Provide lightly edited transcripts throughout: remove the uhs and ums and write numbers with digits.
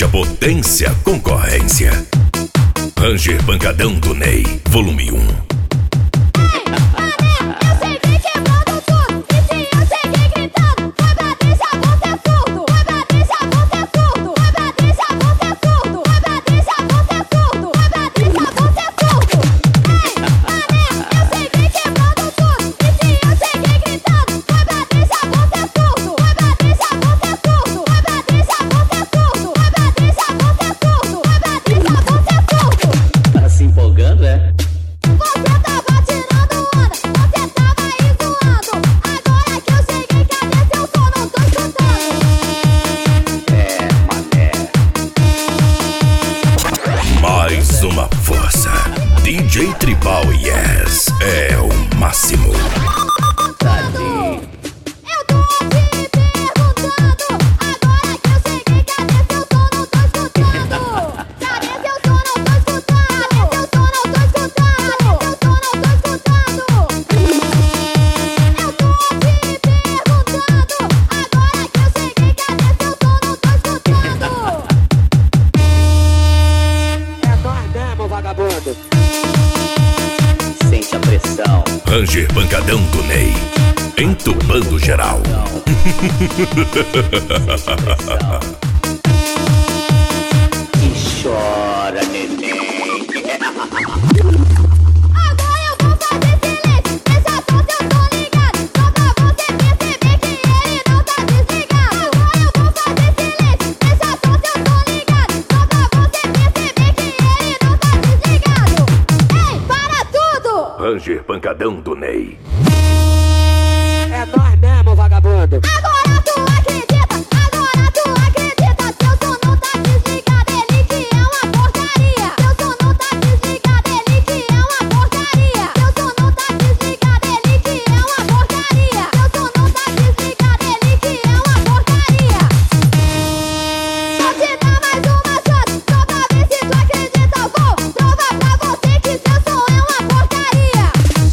Sente a potência, concorrência. Ranger Pancadão do Ney, volume 1. Mais uma força. DJ Tribal Yes é o máximo. Tadinho. Eu tô te perguntando, agora que eu cheguei, cadê seu som? Não tô escutando. Cadê seu som? Não tô escutando. Cadê seu som? Não tô escutando. Cadê seu som? Não tô escutando. Eu tô te perguntando, agora que eu cheguei, cadê seu som? Não tô escutando. Vagabundo. Sente a pressão. Ranger Pancadão do Ney, entubando geral. E chora, neném. Agora eu vou fazer silêncio, deixa só seu som ligado, só pra você perceber que ele não tá desligado. Agora eu vou fazer silêncio, deixa só seu som ligado, só pra você perceber que ele não tá desligado. Ei, para tudo! Ranger Pancadão do Ney. É nós mesmo, vagabundo. Agora tu acredita, seu som não tá desligado, ele que é uma porcaria. Seu som não tá desligado, ele que é uma porcaria. Seu som não tá desligado, ele que é uma porcaria. Seu som não tá desligado, ele que é uma porcaria. Vou te dar mais uma chance, só pra ver se tu acredita. Vou provar pra você que seu som é uma porcaria.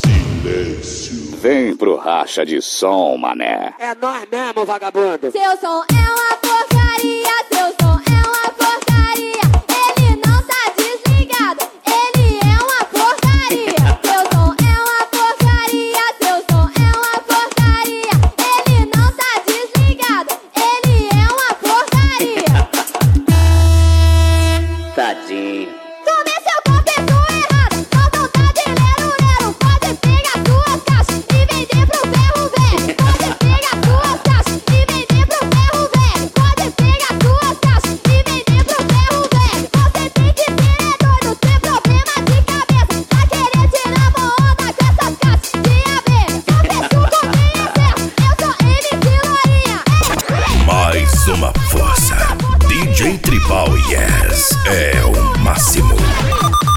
Vem pro racha de som, mané. É nós mesmo, vagabundo. Seu som é uma porcaria, seu som é uma porcaria. Ele não tá desligado, ele é uma porcaria. Seu som é uma porcaria, seu som é uma porcaria. Ele não tá desligado, ele é uma porcaria. Tadinho. Começou com a pessoa errada, só vontade de lero-lero. Pode pegar suas caixas e vender pro ferro velho. Pode pegar suas caixas e vender pro ferro velho. Pode pegar suas caixas e vender pro ferro velho. Você tem que ser doido, ter problema de cabeça, pra querer tirar uma onda com essas caixas de abelha. Você suco bem é certo, eu sou MC Lorinha. Mais uma força. DJ Tribal Yes é o máximo.